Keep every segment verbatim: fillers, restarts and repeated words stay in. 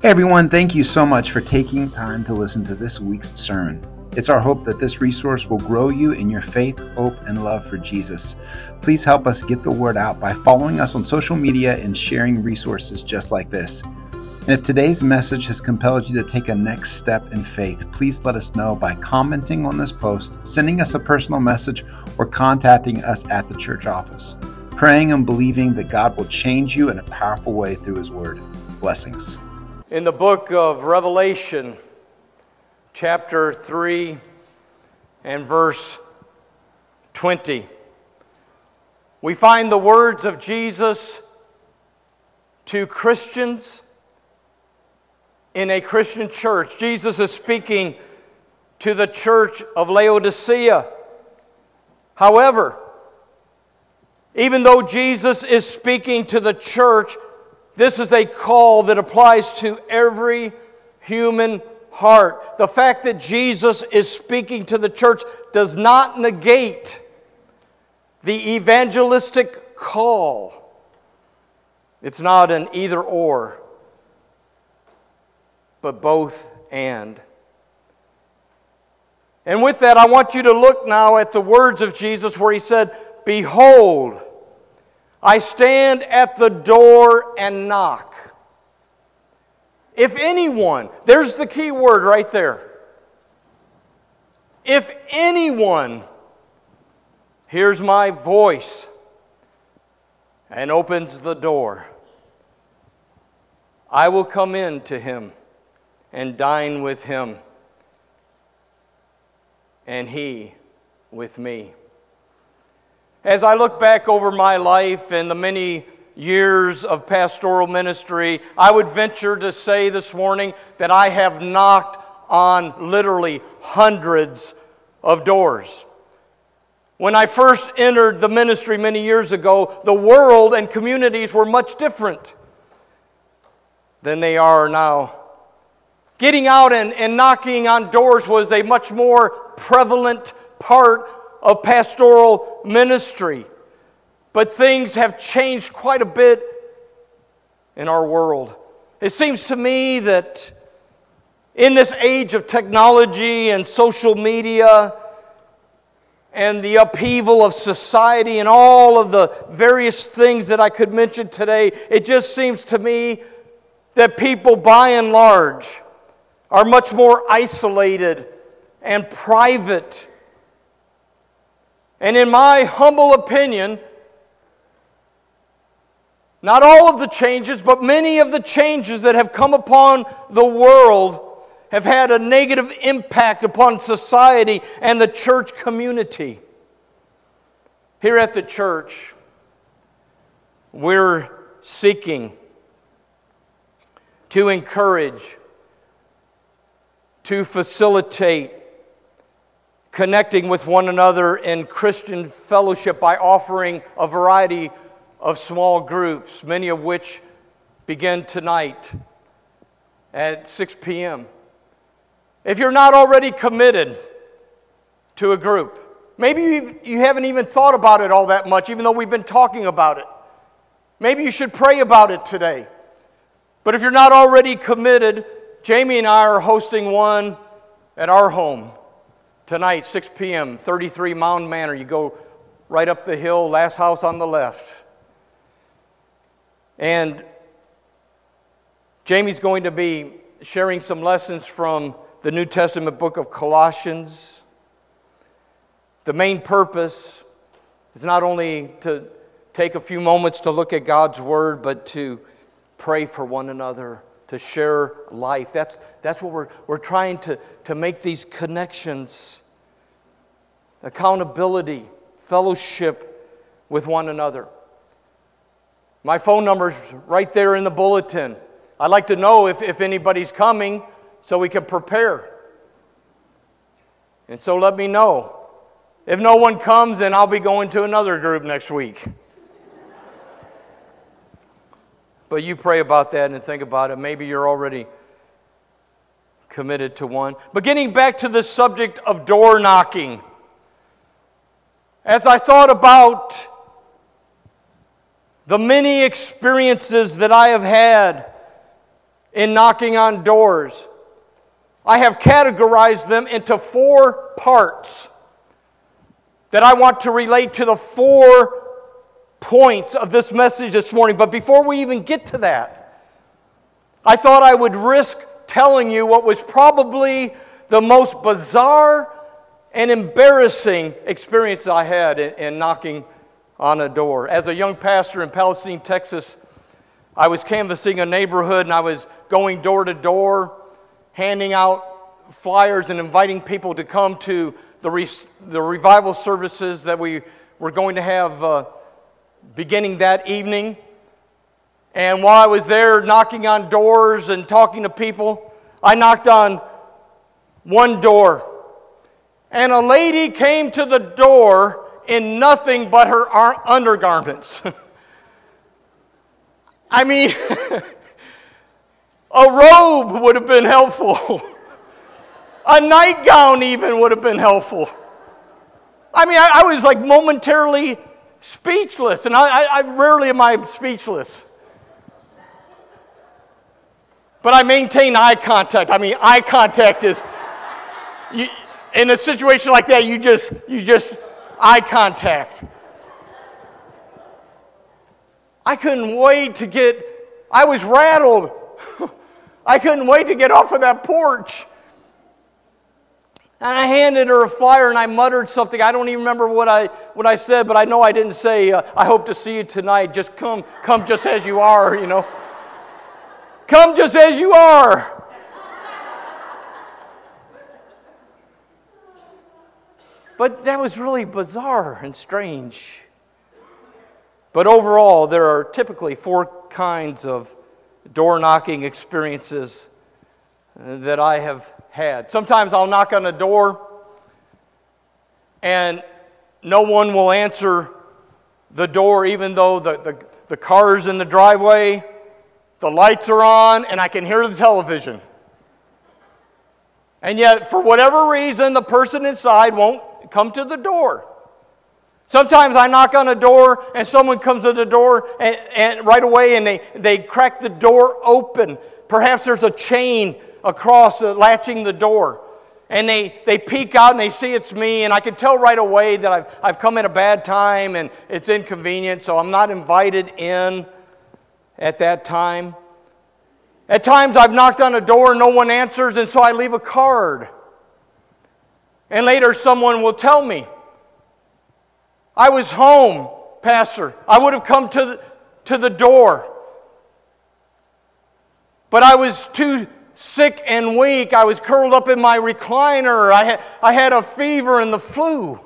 Hey everyone, thank you so much for taking time to listen to this week's sermon. It's our hope that this resource will grow you in your faith, hope, and love for Jesus. Please help us get the word out by following us on social media and sharing resources just like this. And if today's message has compelled you to take a next step in faith, please let us know by commenting on this post, sending us a personal message, or contacting us at the church office. Praying and believing that God will change you in a powerful way through His Word. Blessings. In the book of Revelation, chapter three and verse twenty, we find the words of Jesus to Christians in a Christian church. Jesus is speaking to the church of Laodicea. However, even though Jesus is speaking to the church, this is a call that applies to every human heart. The fact that Jesus is speaking to the church does not negate the evangelistic call. It's not an either or, but both and. And with that, I want you to look now at the words of Jesus where He said, "Behold, I stand at the door and knock. If anyone," there's the key word right there. "If anyone hears my voice and opens the door, I will come in to him and dine with him, and he with me." As I look back over my life and the many years of pastoral ministry, I would venture to say this morning that I have knocked on literally hundreds of doors. When I first entered the ministry many years ago, the world and communities were much different than they are now. Getting out and, and knocking on doors was a much more prevalent part of pastoral ministry. But things have changed quite a bit in our world. It seems to me that in this age of technology and social media and the upheaval of society and all of the various things that I could mention today, it just seems to me that people by and large are much more isolated and private. And in my humble opinion, not all of the changes, but many of the changes that have come upon the world have had a negative impact upon society and the church community. Here at the church, we're seeking to encourage, to facilitate connecting with one another in Christian fellowship by offering a variety of small groups, many of which begin tonight at six p.m. If you're not already committed to a group, maybe you you haven't even thought about it all that much, even though we've been talking about it. Maybe you should pray about it today. But if you're not already committed, Jamie and I are hosting one at our home tonight, six p.m., thirty-three Mound Manor. You go right up the hill, last house on the left. And Jamie's going to be sharing some lessons from the New Testament book of Colossians. The main purpose is not only to take a few moments to look at God's Word, but to pray for one another, to share life. That's, that's what we're, we're trying to, to make these connections. Accountability, fellowship with one another. My phone number's right there in the bulletin. I'd like to know if, if anybody's coming so we can prepare. And so let me know. If no one comes, then I'll be going to another group next week. But you pray about that and think about it. Maybe you're already committed to one. But getting back to the subject of door knocking, as I thought about the many experiences that I have had in knocking on doors. I have categorized them into four parts that I want to relate to the four points of this message this morning. But before we even get to that, I thought I would risk telling you what was probably the most bizarre and embarrassing experience I had in, in knocking on a door. As a young pastor in Palestine, Texas, I was canvassing a neighborhood and I was going door to door, handing out flyers and inviting people to come to the, re- the revival services that we were going to have uh, beginning that evening. And while I was there knocking on doors and talking to people, I knocked on one door. And a lady came to the door in nothing but her undergarments. I mean, a robe would have been helpful. A nightgown even would have been helpful. I mean, I, I was like momentarily speechless, and I, I, I rarely am I speechless. But I maintain eye contact. I mean, eye contact is, you, in a situation like that, you just, you just, eye contact. I couldn't wait to get, I was rattled. I couldn't wait to get off of that porch. And I handed her a flyer and I muttered something. I don't even remember what I what I said, but I know I didn't say, uh, I hope to see you tonight. Just come, come just as you are, you know. Come just as you are. But that was really bizarre and strange. But overall, there are typically four kinds of door knocking experiences that I have had. Sometimes I'll knock on a door and no one will answer the door, even though the, the, the car's in the driveway, the lights are on, and I can hear the television. And yet, for whatever reason, the person inside won't come to the door. Sometimes I knock on a door and someone comes to the door and, and right away and they, they crack the door open. Perhaps there's a chain across uh, latching the door. And they, they peek out and they see it's me, and I can tell right away that I've, I've come at a bad time and it's inconvenient, so I'm not invited in at that time. At times I've knocked on a door and no one answers, and so I leave a card. And later someone will tell me, I was home, Pastor. I would have come to the, to the door. But I was too sick and weak. I was curled up in my recliner. I had, I had a fever and the flu.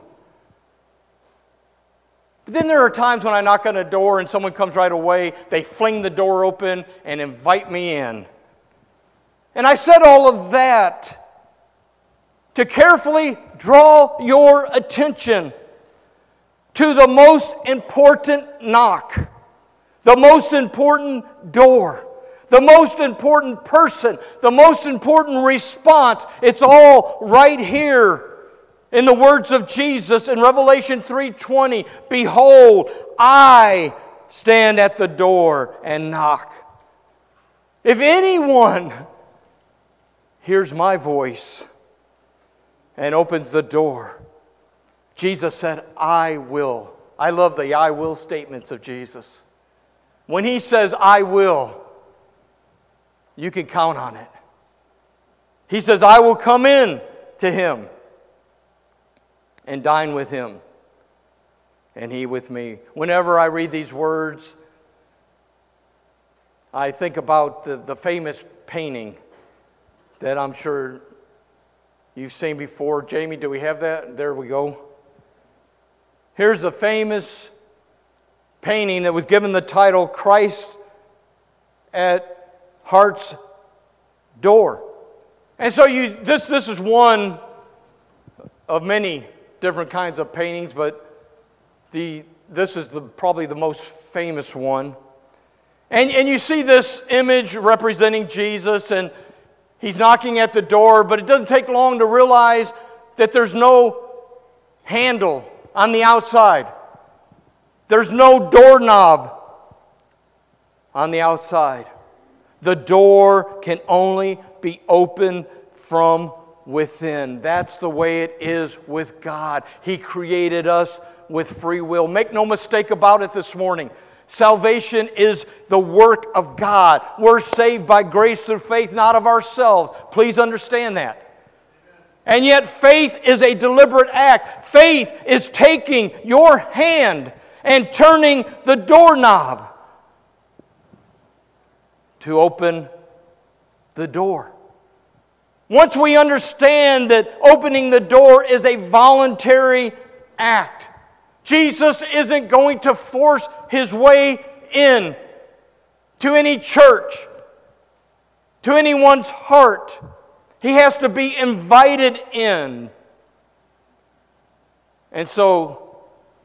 But then there are times when I knock on a door and someone comes right away. They fling the door open and invite me in. And I said all of that to carefully draw your attention to the most important knock, the most important door, the most important person, the most important response. It's all right here in the words of Jesus in Revelation three twenty. Behold, I stand at the door and knock. If anyone hears my voice and opens the door, Jesus said, I will. I love the I will statements of Jesus. When he says, I will, you can count on it. He says, I will come in to him and dine with him, and he with me. Whenever I read these words, I think about the, the famous painting that I'm sure you've seen before. Jamie, do we have that? There we go. Here's a famous painting that was given the title Christ at Heart's Door. And so you this this is one of many different kinds of paintings, but the this is the probably the most famous one. And and you see this image representing Jesus, and he's knocking at the door, but it doesn't take long to realize that there's no handle on the outside. There's no doorknob on the outside. The door can only be opened from within. That's the way it is with God. He created us with free will. Make no mistake about it this morning. Salvation is the work of God. We're saved by grace through faith, not of ourselves. Please understand that. And yet faith is a deliberate act. Faith is taking your hand and turning the doorknob to open the door. Once we understand that opening the door is a voluntary act, Jesus isn't going to force His way in to any church, to anyone's heart. He has to be invited in. And so,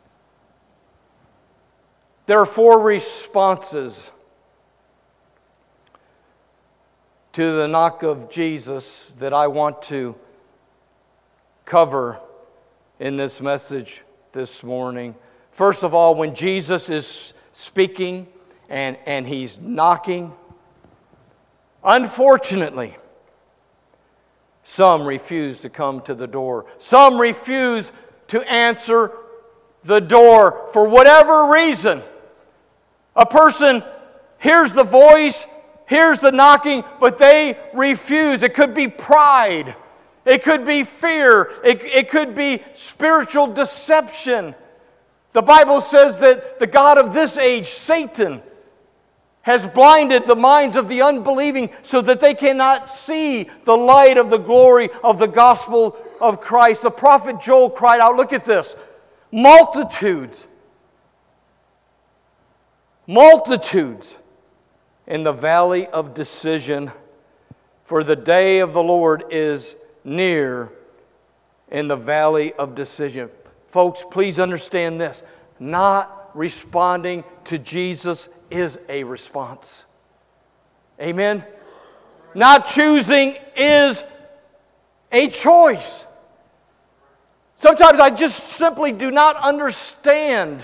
there are four responses to the knock of Jesus that I want to cover in this message this morning. First of all, when Jesus is speaking and, and He's knocking, unfortunately, some refuse to come to the door. Some refuse to answer the door for whatever reason. A person hears the voice, hears the knocking, but they refuse. It could be pride. It could be fear. It, it could be spiritual deception. The Bible says that the God of this age, Satan, has blinded the minds of the unbelieving so that they cannot see the light of the glory of the gospel of Christ. The prophet Joel cried out, look at this, multitudes, multitudes in the valley of decision, for the day of the Lord is near in the valley of decision. Folks, please understand this. Not responding to Jesus is a response. Amen? Not choosing is a choice. Sometimes I just simply do not understand.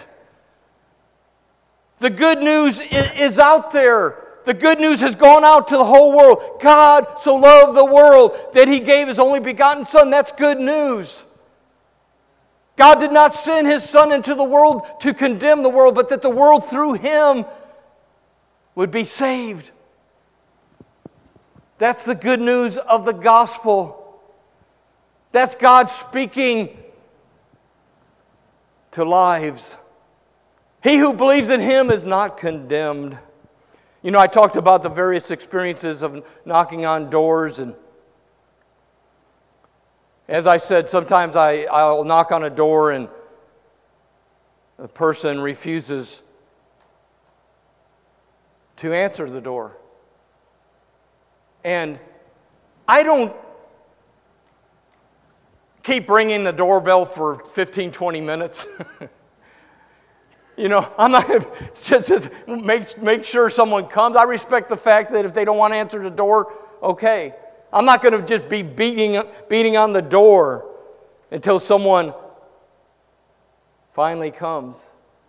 The good news is out there. The good news has gone out to the whole world. God so loved the world that He gave His only begotten Son. That's good news. God did not send His Son into the world to condemn the world, but that the world through Him would be saved. That's the good news of the gospel. That's God speaking to lives. He who believes in Him is not condemned. You know, I talked about the various experiences of knocking on doors, and as I said, sometimes I, I'll knock on a door and the person refuses to answer the door. And I don't keep ringing the doorbell for fifteen, twenty minutes. You know, I'm not just, just make, make sure someone comes. I respect the fact that if they don't want to answer the door, okay. I'm not going to just be beating, beating on the door until someone finally comes.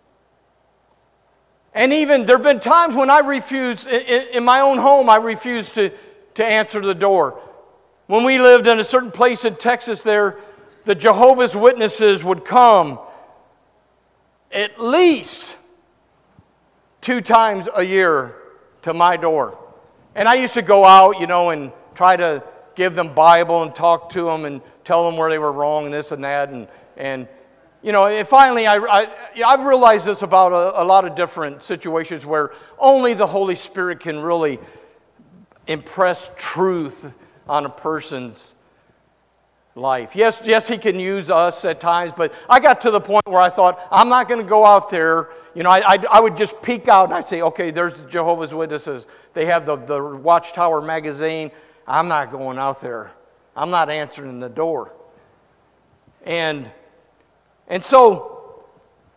And even there have been times when I refused, in, in my own home, I refused to, to answer the door. When we lived in a certain place in Texas there, the Jehovah's Witnesses would come at least two times a year to my door. And I used to go out, you know, and try to give them Bible and talk to them and tell them where they were wrong and this and that. And, and you know, and finally, I, I, I've realized this about a, a lot of different situations where only the Holy Spirit can really impress truth on a person's life. Yes, yes, He can use us at times, but I got to the point where I thought, I'm not going to go out there. You know, I, I, I would just peek out and I'd say, okay, there's the Jehovah's Witnesses. They have the, the Watchtower magazine. I'm not going out there. I'm not answering the door. And, and so,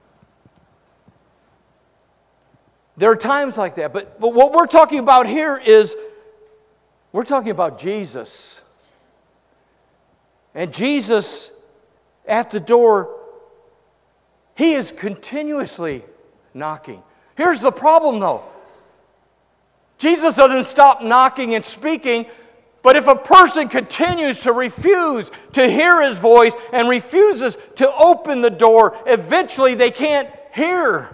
there are times like that. But, but what we're talking about here is, we're talking about Jesus. And Jesus, at the door, He is continuously knocking. Here's the problem, though. Jesus doesn't stop knocking and speaking, but if a person continues to refuse to hear His voice and refuses to open the door, eventually they can't hear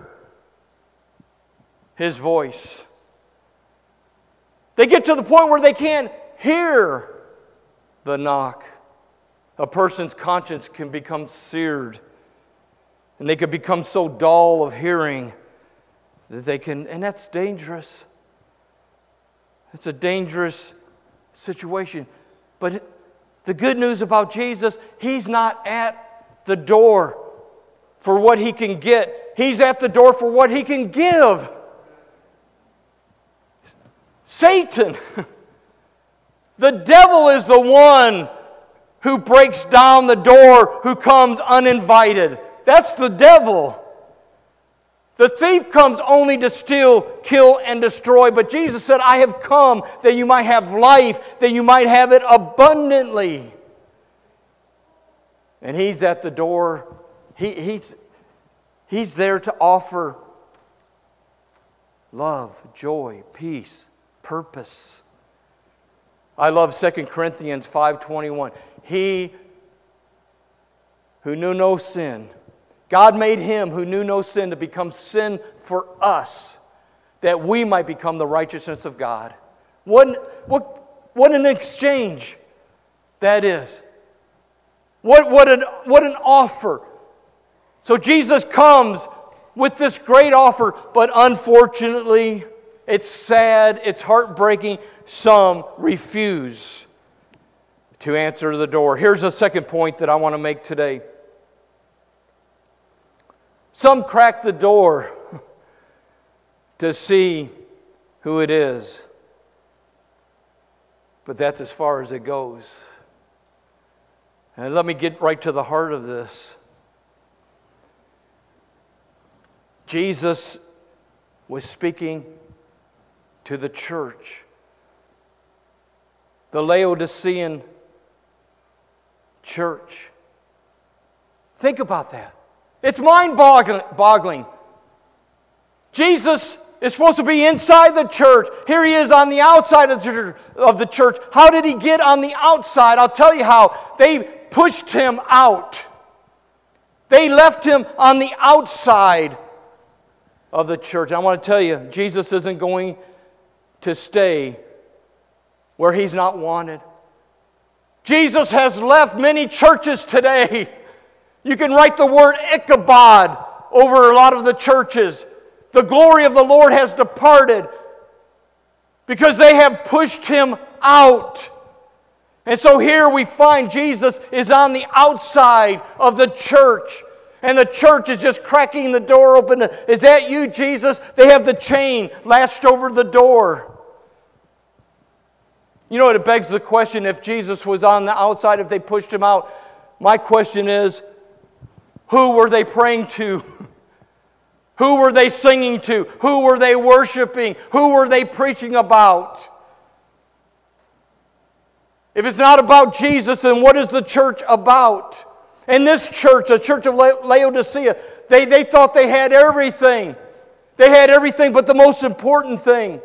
His voice. They get to the point where they can't hear the knock. A person's conscience can become seared, and they can become so dull of hearing that they can, and that's dangerous. It's a dangerous situation. But the good news about Jesus, He's not at the door for what He can get. He's at the door for what He can give. Satan, the devil is the one who breaks down the door, who comes uninvited. That's the devil. The thief comes only to steal, kill, and destroy. But Jesus said, I have come that you might have life, that you might have it abundantly. And He's at the door. He, he's, he's there to offer love, joy, peace, purpose. I love Second Corinthians five twenty-one. He who knew no sin, God made Him who knew no sin to become sin for us, that we might become the righteousness of God. What, what, what an exchange that is. What, what, an, what an offer. So Jesus comes with this great offer, but unfortunately, it's sad, it's heartbreaking. Some refuse to answer the door. Here's a second point that I want to make today. Some crack the door to see who it is, but that's as far as it goes. And let me get right to the heart of this. Jesus was speaking to the church, the Laodicean church. Think about that. It's mind-boggling. Jesus is supposed to be inside the church. Here He is on the outside of the church. How did He get on the outside? I'll tell you how. They pushed Him out. They left Him on the outside of the church. I want to tell you, Jesus isn't going to stay where He's not wanted. Jesus has left many churches today. You can write the word Ichabod over a lot of the churches. The glory of the Lord has departed because they have pushed Him out. And so here we find Jesus is on the outside of the church. And the church is just cracking the door open. Is that you, Jesus? They have the chain lashed over the door. You know, it begs the question, if Jesus was on the outside, if they pushed Him out, my question is, who were they praying to? Who were they singing to? Who were they worshiping? Who were they preaching about? If it's not about Jesus, then what is the church about? And this church, the church of Laodicea, they, they thought they had everything. They had everything but the most important thing.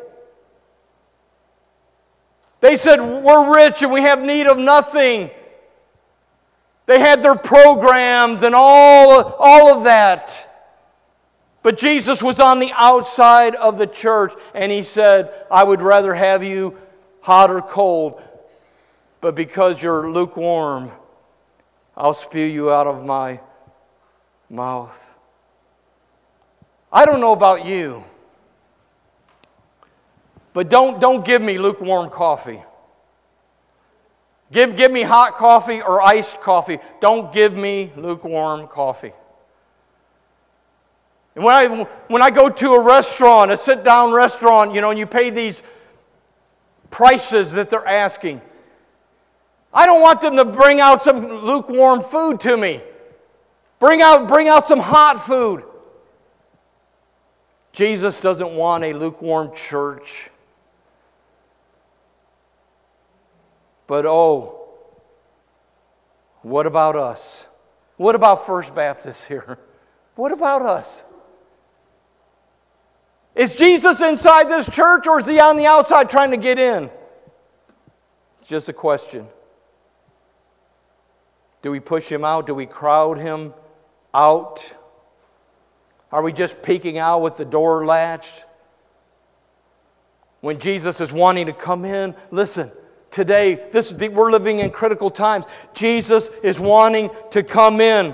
They said, we're rich and we have need of nothing. They had their programs and all, all of that. But Jesus was on the outside of the church, and He said, I would rather have you hot or cold, but because you're lukewarm, I'll spew you out of my mouth. I don't know about you, but don't, don't give me lukewarm coffee. Give, give me hot coffee or iced coffee. Don't give me lukewarm coffee. And when I, when I go to a restaurant, a sit-down restaurant, you know, and you pay these prices that they're asking, I don't want them to bring out some lukewarm food to me. Bring out, bring out some hot food. Jesus doesn't want a lukewarm church. But oh, what about us? What about First Baptist here? What about us? Is Jesus inside this church, or is he on the outside trying to get in? It's just a question. Do we push him out? Do we crowd him out? Are we just peeking out with the door latched? When Jesus is wanting to come in, listen, today, this, we're living in critical times. Jesus is wanting to come in.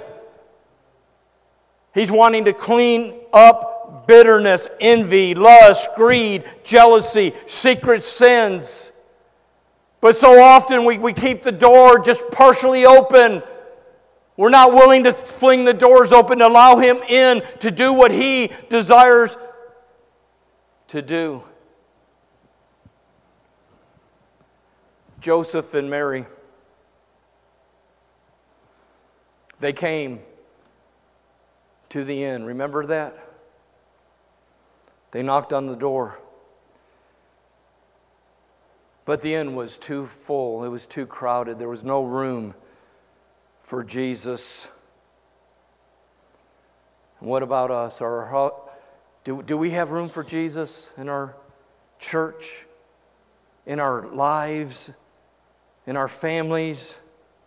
He's wanting to clean up bitterness, envy, lust, greed, jealousy, secret sins. But so often we, we keep the door just partially open. We're not willing to fling the doors open to allow him in to do what he desires to do. Joseph and Mary, they came to the inn. Remember that? They knocked on the door. But the inn was too full. It was too crowded. There was no room for Jesus. And what about us? Our, do, do we have room for Jesus in our church, in our lives, in our families?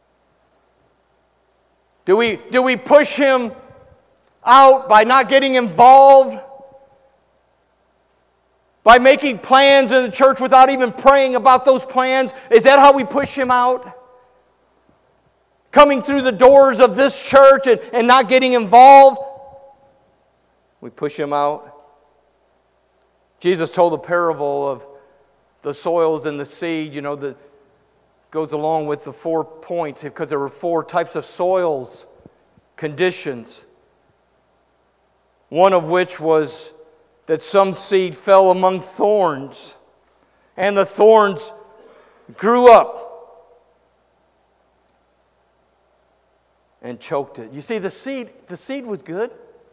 Do we, do we push him out by not getting involved? By making plans in the church without even praying about those plans? Is that how we push him out? Coming through the doors of this church and, and not getting involved? We push him out. Jesus told a parable of the soils and the seed, you know, that goes along with the four points, because there were four types of soils, conditions. One of which was that some seed fell among thorns, and the thorns grew up and choked it. You see, the seed, the seed was good,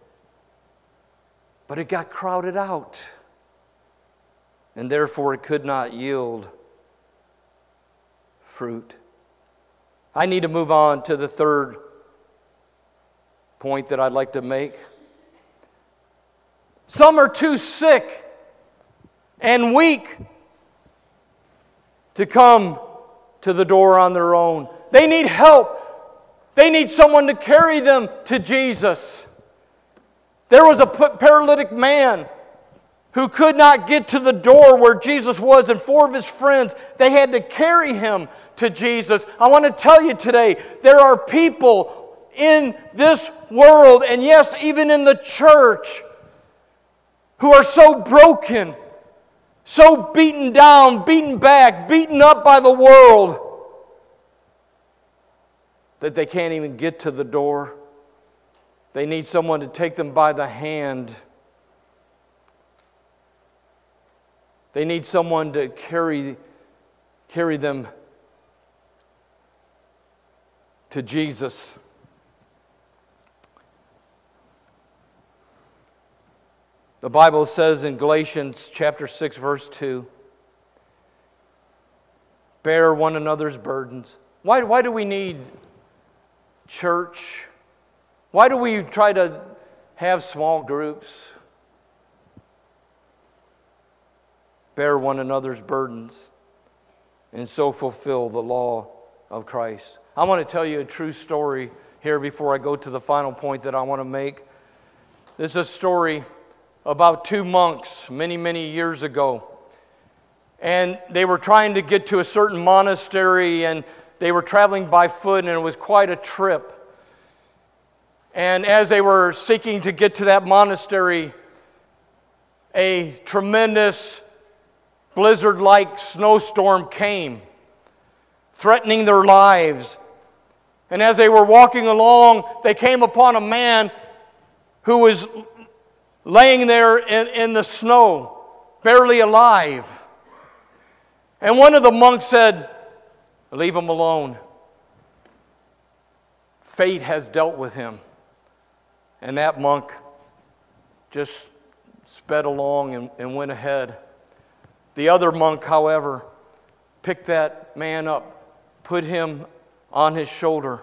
but it got crowded out, and therefore it could not yield fruit. I need to move on to the third point that I'd like to make. Some are too sick and weak to come to the door on their own. They need help. They need someone to carry them to Jesus. There was a paralytic man who could not get to the door where Jesus was, and four of his friends, they had to carry him to Jesus. I want to tell you today, there are people in this world, and yes, even in the church, who are so broken, so beaten down, beaten back, beaten up by the world, that they can't even get to the door. They need someone to take them by the hand. They need someone to carry, carry them to Jesus. The Bible says in Galatians chapter six, verse two, bear one another's burdens. Why, why do we need church? Why do we try to have small groups? Bear one another's burdens and so fulfill the law of Christ. I want to tell you a true story here before I go to the final point that I want to make. This is a story about two monks many, many years ago. And they were trying to get to a certain monastery, and they were traveling by foot, and it was quite a trip. And as they were seeking to get to that monastery, a tremendous blizzard-like snowstorm came, threatening their lives. And as they were walking along, they came upon a man who was laying there in, in the snow, barely alive. And one of the monks said, "Leave him alone. Fate has dealt with him." And that monk just sped along and, and went ahead. The other monk, however, picked that man up, put him on his shoulder.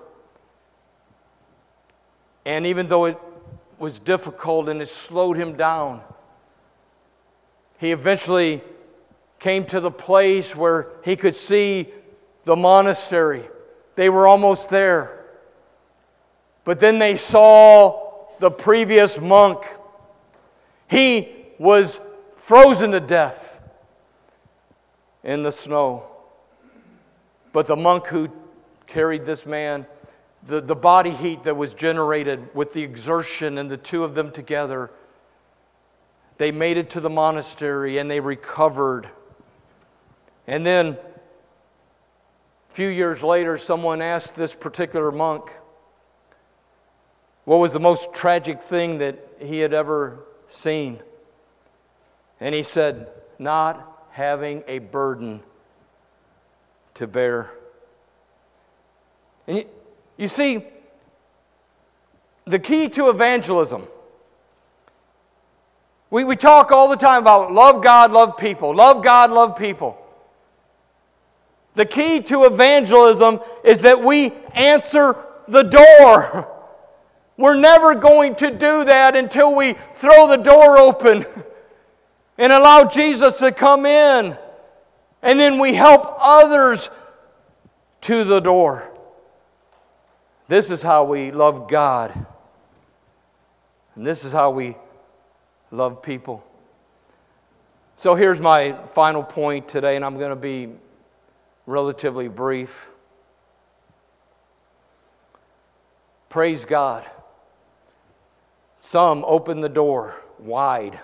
And even though it was difficult and it slowed him down, he eventually came to the place where he could see the monastery. They were almost there. But then they saw the previous monk. He was frozen to death in the snow. But the monk who carried this man, the, the body heat that was generated with the exertion and the two of them together, they made it to the monastery and they recovered. And then a few years later, someone asked this particular monk what was the most tragic thing that he had ever seen. And he said, not having a burden to bear. And you, you see, the key to evangelism, we, we talk all the time about love God, love people, love God, love people. The key to evangelism is that we answer the door. We're never going to do that until we throw the door open and allow Jesus to come in. And then we help others to the door. This is how we love God. And this is how we love people. So here's my final point today, and I'm going to be relatively brief. Praise God. Some open the door wide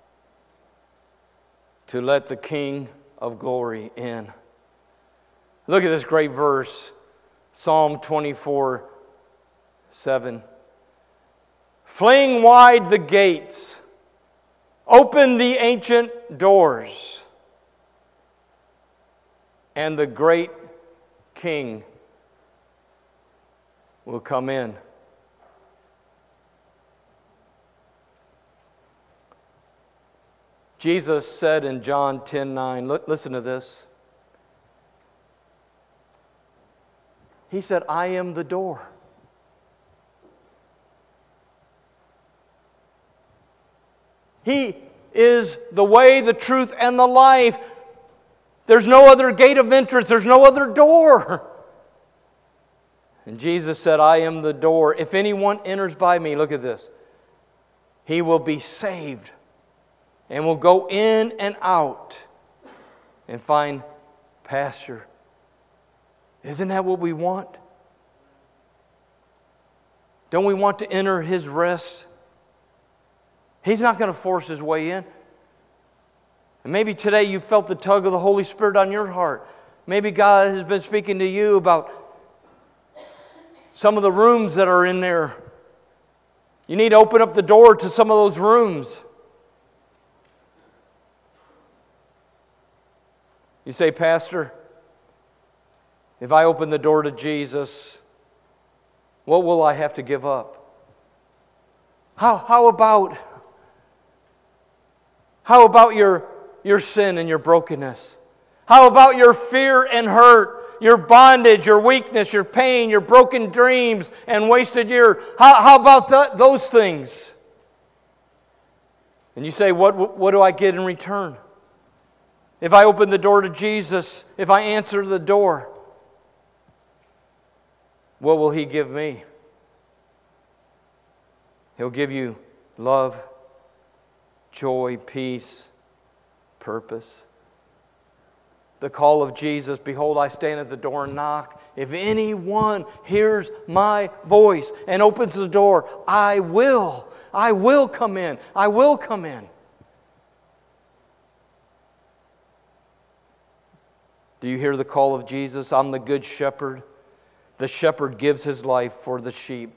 to let the King of glory in. Look at this great verse, Psalm twenty-four, seven. Fling wide the gates, open the ancient doors, and the great King will come in. Jesus said in John ten nine, look, listen to this. He said, I am the door. He is the way, the truth, and the life. There's no other gate of entrance. There's no other door. And Jesus said, I am the door. If anyone enters by me, look at this, he will be saved and will go in and out and find pasture. Isn't that what we want? Don't we want to enter His rest? He's not going to force His way in. And maybe today you felt the tug of the Holy Spirit on your heart. Maybe God has been speaking to you about some of the rooms that are in there. You need to open up the door to some of those rooms. You say, Pastor, if I open the door to Jesus, what will I have to give up? How, how about, how about your, your sin and your brokenness? How about your fear and hurt, your bondage, your weakness, your pain, your broken dreams and wasted years? How, how about that, those things? And you say, what, what do I get in return? If I open the door to Jesus, if I answer the door, what will He give me? He'll give you love, joy, peace, purpose. The call of Jesus, behold, I stand at the door and knock. If anyone hears my voice and opens the door, I will, I will come in. I will come in. Do you hear the call of Jesus? I'm the good shepherd. The shepherd gives his life for the sheep.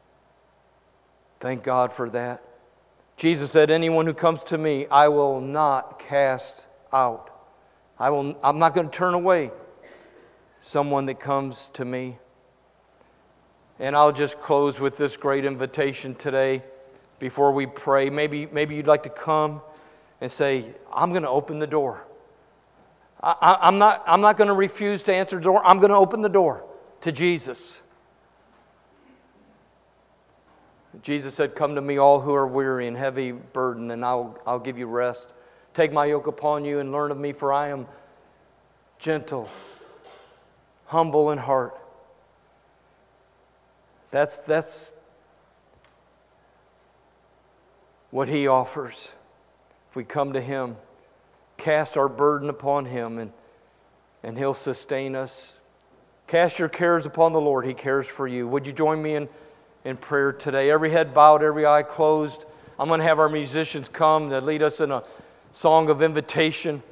Thank God for that. Jesus said, anyone who comes to me, I will not cast out. I will, I'm not going to turn away someone that comes to me. And I'll just close with this great invitation today before we pray. Maybe, maybe you'd like to come and say, I'm going to open the door. I, I'm not, I'm not going to refuse to answer the door. I'm going to open the door to Jesus. Jesus said, come to me all who are weary and heavy burdened, and I'll, I'll give you rest. Take my yoke upon you and learn of me, for I am gentle, humble in heart. That's, that's what He offers. If we come to Him, cast our burden upon Him, and, and He'll sustain us. Cast your cares upon the Lord. He cares for you. Would you join me in, in prayer today? Every head bowed, every eye closed. I'm going to have our musicians come to lead us in a song of invitation.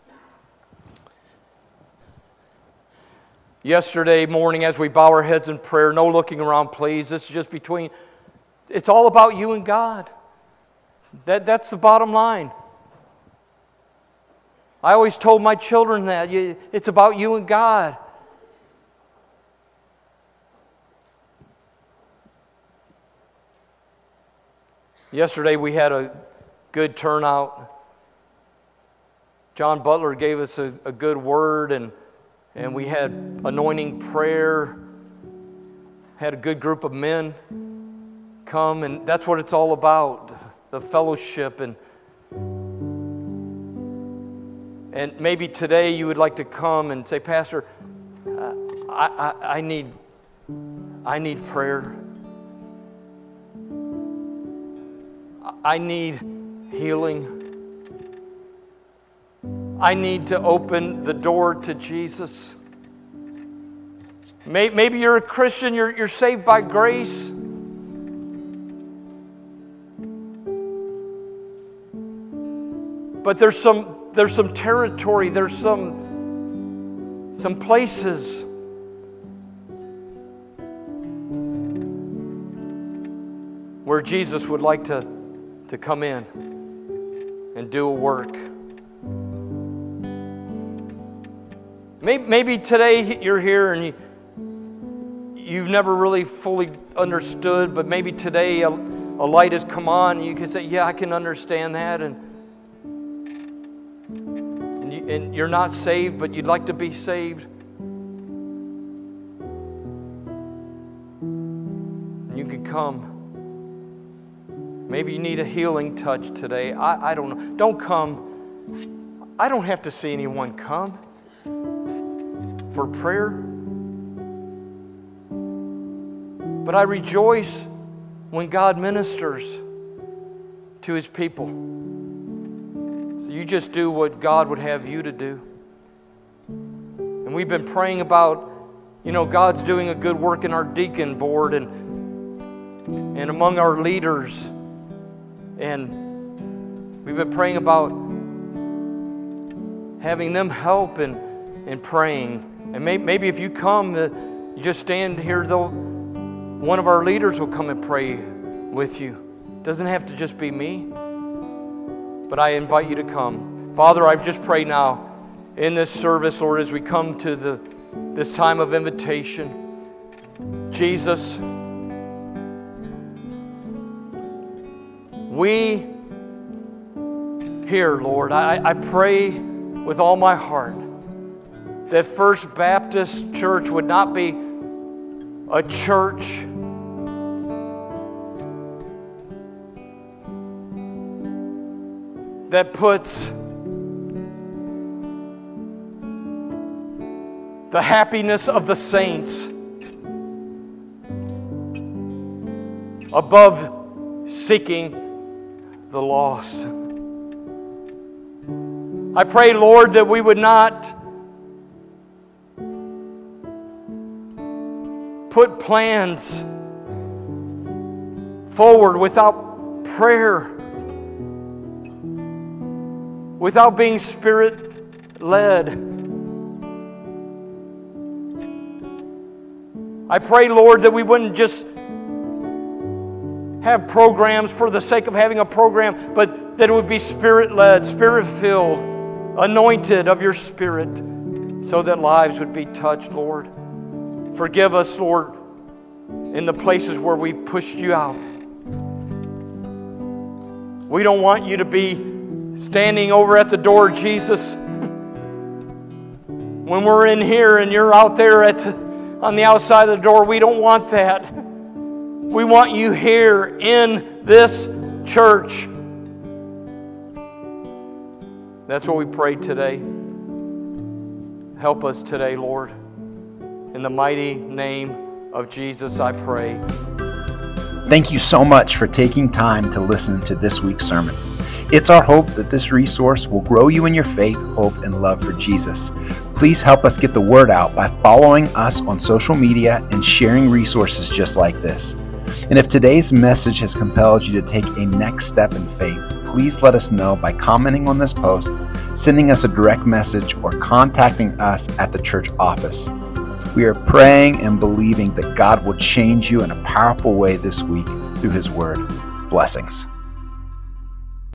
Yesterday morning, as we bow our heads in prayer, no looking around, please. This is just between, it's all about you and God. That, that's the bottom line. I always told my children that. It's about you and God. Yesterday we had a good turnout. John Butler gave us a, a good word, and, and we had anointing prayer. Had a good group of men come, and that's what it's all about, the fellowship. And, and maybe today you would like to come and say, Pastor, uh, I, I, I need, I need prayer. I need healing. I need to open the door to Jesus. Maybe you're a Christian, you're, you're saved by grace. But there's some, there's some territory, there's some, some places where Jesus would like to, to come in and do a work. Maybe, maybe today you're here and you, you've never really fully understood, but maybe today a, a light has come on and you can say, yeah, I can understand that. And, and, you, and you're not saved, but you'd like to be saved. And you can come. Maybe you need a healing touch today. I, I don't know. Don't come. I don't have to see anyone come for prayer. But I rejoice when God ministers to His people. So you just do what God would have you to do. And we've been praying about, you know, God's doing a good work in our deacon board and, and among our leaders. And we've been praying about having them help and, and praying. And may, maybe if you come, uh, you just stand here, though, one of our leaders will come and pray with you. It doesn't have to just be me, but I invite you to come. Father, I just pray now in this service, Lord, as we come to the this time of invitation. Jesus, we here, Lord, I, I pray with all my heart that First Baptist Church would not be a church that puts the happiness of the saints above seeking the lost. I pray, Lord, that we would not put plans forward without prayer, without being Spirit-led. I pray, Lord, that we wouldn't just have programs for the sake of having a program, but that it would be Spirit-led, Spirit-filled, anointed of your Spirit, so that lives would be touched, Lord. Forgive us, Lord, in the places where we pushed you out. We don't want you to be standing over at the door, Jesus, when we're in here and you're out there at the, on the outside of the door. We don't want that. We want you here in this church. That's what we pray today. Help us today, Lord. In the mighty name of Jesus, I pray. Thank you so much for taking time to listen to this week's sermon. It's our hope that this resource will grow you in your faith, hope, and love for Jesus. Please help us get the word out by following us on social media and sharing resources just like this. And if today's message has compelled you to take a next step in faith, please let us know by commenting on this post, sending us a direct message, or contacting us at the church office. We are praying and believing that God will change you in a powerful way this week through His Word. Blessings.